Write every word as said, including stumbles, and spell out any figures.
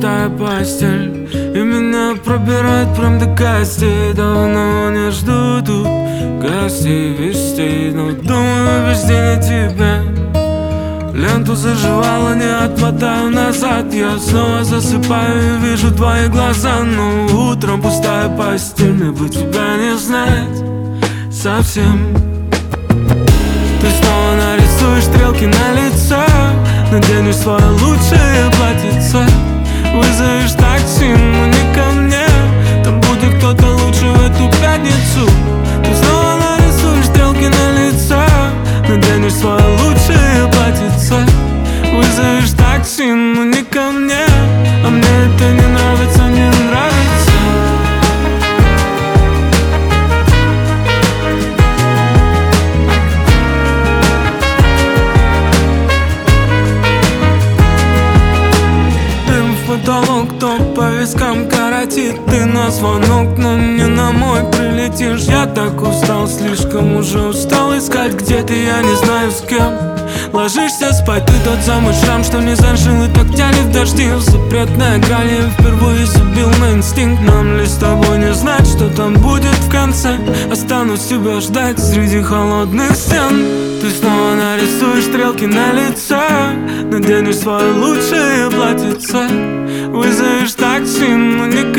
пустая постель, и меня пробирает прям до костей. Давно не жду тут гостей, вестей, но думаю весь день о тебе. Ленту заживала, не отмотаю назад. Я снова засыпаю и вижу твои глаза. Но утром пустая постель, мне бы тебя не знать совсем. Ты снова нарисуешь стрелки на лицо, наденешь свое лучшее платьице, вызовешь такси, но не ко мне. Там будет кто-то лучше в эту пятницу. Ты снова нарисуешь стрелки на лицо, наденешь свое лучшее платьице, вызовешь такси, но не ко мне. А мне это не нравится, не нравится. Дым в потолок, кто по вискам коротит. Ты на звонок, но не на мой прилетишь. Я так устал, слишком уже устал искать, где ты, я не знаю с кем. Ложишься спать, ты тот самый шрам, что не зажил и так тянет в дожди. Запретная грань, я впервые забил на инстинкт. Нам ли с тобой не знать, что там будет в конце? Останусь тебя ждать среди холодных стен. Ты снова нарисуешь стрелки на лицо, наденешь свое лучшее платьице, вызовешь такси, но не